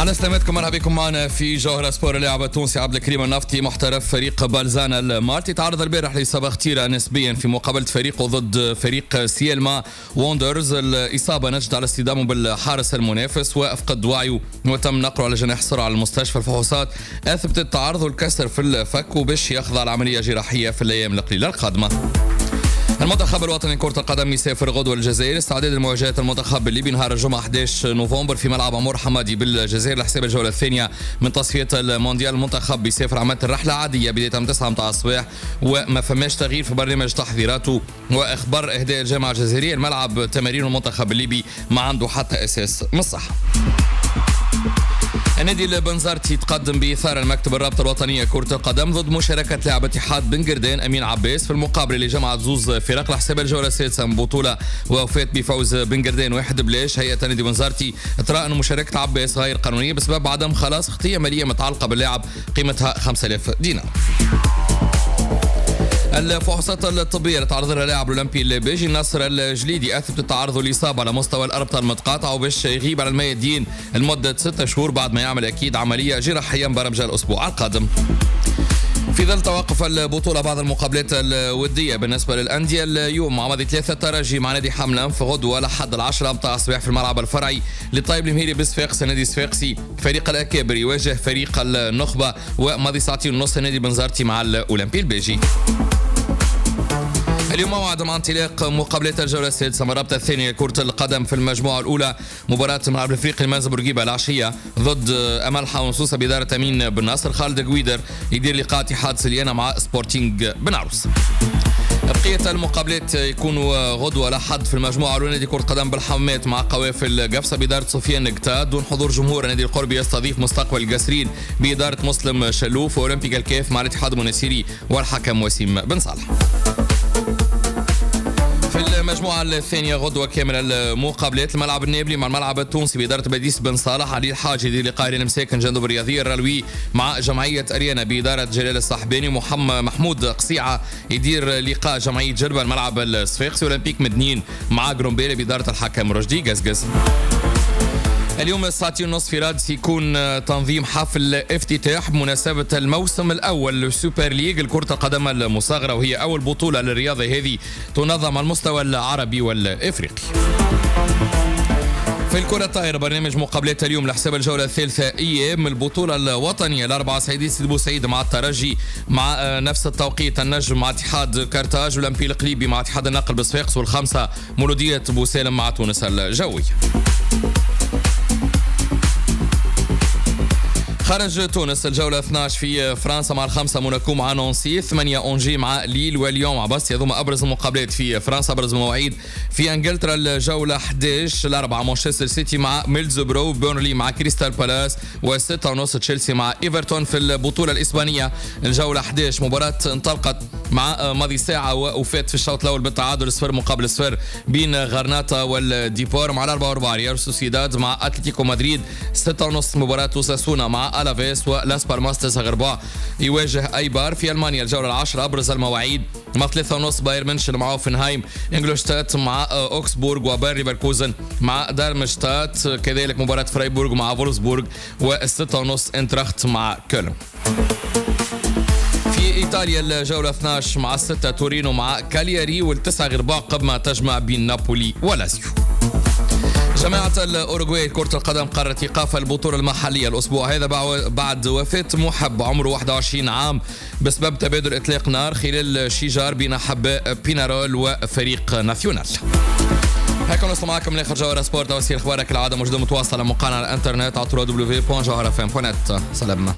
على سلامتكم، مرحبا بكم معنا في جوهرة سبور. اللاعب التونسي عبد الكريم النفطي محترف فريق بلزان المالتي تعرض البارح لإصابة خطيرة نسبيا في مقابلة فريقه ضد فريق سيلما ووندرز. الإصابة نجد على اصطدامه بالحارس المنافس وأفقد وعيه وتم نقله على جناح السرعة على المستشفى. الفحوصات أثبتت تعرضه الكسر في الفك وبش يخضع لعملية جراحية في الأيام القليلة القادمة. المنتخب الوطني لكرة القدم يسافر غدوة للجزائر استعداد لمواجهة المنتخب الليبي نهار الجمعة 11 نوفمبر في ملعب عمور حمادي بالجزائر لحساب الجولة الثانية من تصفية المونديال. المنتخب بيسافر عملت الرحلة عادية بداية من 9 متاع الصباح وما فماش تغيير في برنامج تحضيراته واخبار اهداء الجامعة الجزائرية الملعب تمارين المنتخب الليبي ما عنده حتى اساس من الصحة. النادي البنزرتي تقدم بإثارة المكتب الرابطة الوطنية كرة القدم ضد مشاركة لاعب اتحاد بن قردان أمين عباس في المقابلة اللي جمعت زوز فرق لحساب الجولة السادسة من بطولة ووفات بفوز بن قردان 1-0. هيئة النادي بنزرتي ترى أن مشاركة عباس غير قانونية بسبب عدم خلاص خطية مالية متعلقة باللاعب قيمتها 5000 دينار. الفحوصات الطبية اللي تعرض لها لاعب الأولمبي البيجي ناصر الجليدي أثبت تعرضه الإصابة على مستوى الأربطة المتقاطعة وباش يغيب على الميادين لمدة 6 شهور بعد ما يعمل أكيد عملية جراحية مبرمجة الأسبوع القادم. في ظل توقف البطولة بعض المقابلات الودية بالنسبة للأندية اليوم مع ماضي 3 ترجي مع نادي حملة في غدوة لحد 10 متاع الصباح في الملعب الفرعي للطيب المهيري بصفاقس. النادي الصفاقسي فريق الأكابر يواجه فريق النخبة وماضي 2:30 النادي بنزرتي مع الأولمبي البيجي. اليوم موعد مع انطلاق مقابلات الجولة السادسة من الرابطة الثانية لكرة القدم في المجموعة الأولى. مباراة ملعب الافريقي المنزل بورقيبة العشية ضد أملحة ونصوصة بإدارة أمين بن ناصر. خالد قويدر يدير لقاء اتحاد سليانة مع سبورتينج بن عروس. بقية المقابلات يكونوا غدوة لحد في المجموعة الأولى نادي كرة قدم بالحمامات مع قوافل قفصة بإدارة سفيان نقتاد دون حضور جمهور. نادي القربي يستضيف مستقبل القسرين بإدارة مسلم شلوف وأولمبيك الكيف مع الاتحاد المناسيري والحكم وسيم بن صالح. في المجموعة الثانية غدوة كامل المقابلات الملعب النابلي مع الملعب التونسي بإدارة بديس بن صالح. علي الحاج يدير لقاء المساكن جندوب الرياضية الرلوي مع جمعية أريانا بإدارة جلال الصحباني. محمود قصيعة يدير لقاء جمعية جربة الملعب الصفاقسي. أولمبيك مدنين مع جرومبيري بإدارة الحكم رشدي قزقز. اليوم 9:30 في رادس يكون تنظيم حفل افتتاح بمناسبة الموسم الأول للسوبر ليج لكرة القدم المصغرة وهي أول بطولة للرياضة هذه تنظم على المستوى العربي والإفريقي. في الكرة الطائرة برنامج مقابلات اليوم لحساب الجولة الثالثة إياب البطولة الوطنية الأربعة سعيدي سيد بوسعيد مع الترجي مع نفس التوقيت النجم مع اتحاد كارتاج والأولمبي القليبي مع اتحاد النقل بصفاقس والخمسة مولودية بوسالم مع تونس الجوية. خارج تونس الجولة 12 في فرنسا مع الخمسة موناكو مع نونسي 8 أونجي مع ليل واليوم مع بس هذوما أبرز المقابلات في فرنسا. أبرز المواعيد في انجلترا الجولة 11 الأربعة مانشستر سيتي مع ميلزبرو بيرنلي مع كريستال بالاس و6:30 تشيلسي مع إيفرتون. في البطولة الإسبانية الجولة 11 مباراة انطلقت مع ماضي ساعة ووفات في الشوط الأول بالتعادل 0-0 بين غرناطة والديبور مع 4 ريال سوسيداد مع أتلتيكو مدريد 6:30 مباراة أوساسونا مع ألافيس ولاس بالماس 9 يواجه أيبار. في ألمانيا الجولة 10 أبرز المواعيد مع 3:30 بايرن ميونخ مع اوفنهايم انجلوشتات مع أوكسبورغ وباير ليفركوزن مع دارمشتات كذلك مباراة فرايبورغ مع فولفسبورغ و6:30 انتراخت مع كولن. في إيطاليا الجولة 12 مع 6 تورينو مع كالياري وال9 غرباء قمة تجمع بين نابولي ولازيو. جماعة الأوروغواي كرة القدم قررت إيقاف البطولة المحلية الأسبوع هذا بعد وفاة محب عمره 21 عام بسبب تبادل إطلاق نار خلال شجار بين حباء بينارول وفريق ناسيونال. هيك نوصل معكم لاخر جوهرة سبورت. توصيل اخبارك العادة موجودة متواصلة مقالنا على الانترنت على www.johorafm.net. سلام.